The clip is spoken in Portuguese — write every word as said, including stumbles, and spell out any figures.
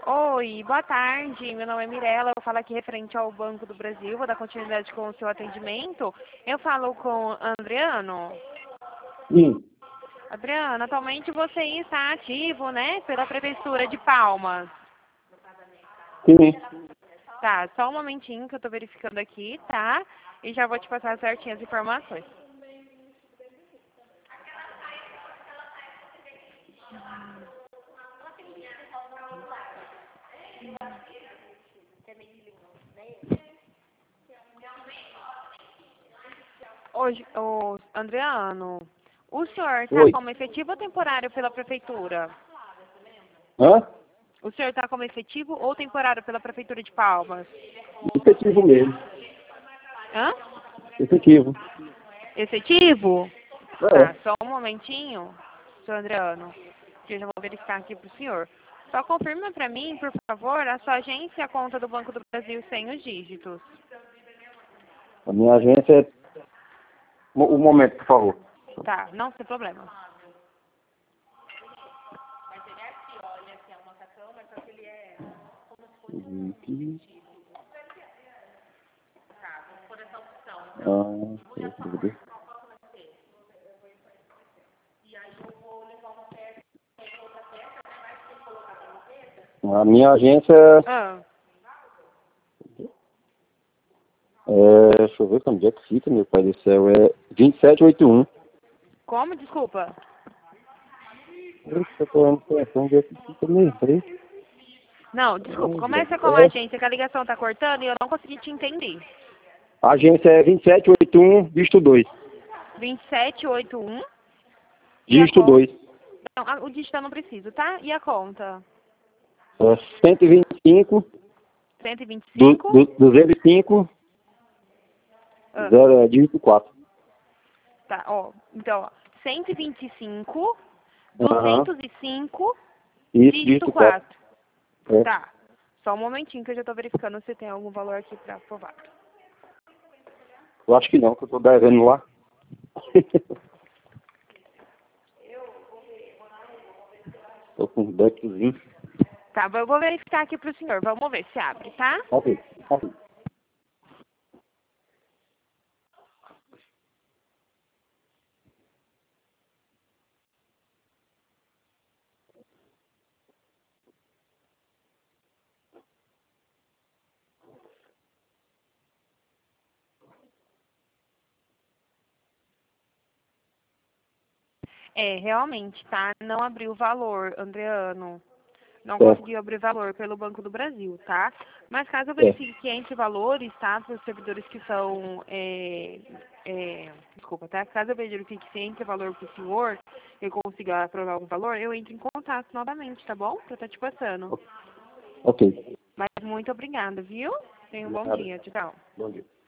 Oi, boa tarde. Meu nome é Mirella. Eu falo aqui referente ao Banco do Brasil. Vou dar continuidade com o seu atendimento. Eu falo com Adriano. Sim. Adriano, atualmente você está ativo, né, pela Prefeitura de Palmas. Sim. Tá, só um momentinho que eu tô verificando aqui, tá? E já vou te passar certinho as informações. Hoje, ô, Adriano, o senhor está Oi. como efetivo ou temporário pela Prefeitura? Hã? O senhor está como efetivo ou temporário pela Prefeitura de Palmas? Efetivo mesmo. Hã? Efetivo. Efetivo? É. Tá, só um momentinho, senhor Adriano, que eu já vou verificar aqui pro senhor. Só confirma para mim, por favor, a sua agência e a conta do Banco do Brasil sem os dígitos. A minha agência é... Um momento, por favor. Tá, não tem problema. Ah, deixa eu ver. A minha agência Ah, é... Deixa eu ver onde é que fica, meu pai do céu. É vinte e sete oitenta e um. como? Desculpa. Eita, eu tô pensando onde é que fica mesmo. Peraí. Não, desculpa. Começa com a É. agência, que a ligação tá cortando e eu não consegui te entender. A agência é vinte e sete oitenta e um, dígito dois. vinte e sete oitenta e um e a Dígito conta... dois. Não, a- o dígito eu não preciso, tá? E a conta? É cento e vinte e cinco, cento e vinte e du, cinco? du, duzentos e cinco, Ah, zero, é, dígito quatro. tá, ó. Então, ó. cento e vinte e cinco, Aham. duzentos e cinco, Isso, dígito dígito quatro. quatro. É. Tá. Só um momentinho que eu já tô verificando se tem algum valor aqui pra provar. Eu acho que não, que eu tô devendo lá. Tô com um deckzinho. Tá, eu vou verificar aqui pro senhor. Vamos ver se abre, tá? Ok, ok. É, realmente, tá? Não abriu o valor, Andreano. Não É, conseguiu abrir valor pelo Banco do Brasil, tá? Mas caso eu é. verifique que entre valores, tá? Para os servidores que são... É, é, desculpa, tá? Caso eu verifique que entre valor para o senhor, eu consiga aprovar um valor, eu entro em contato novamente, tá bom? Pra estar te passando. Ok. Mas muito obrigada, viu? Tenha um bom Nada. dia. Tchau. Bom dia.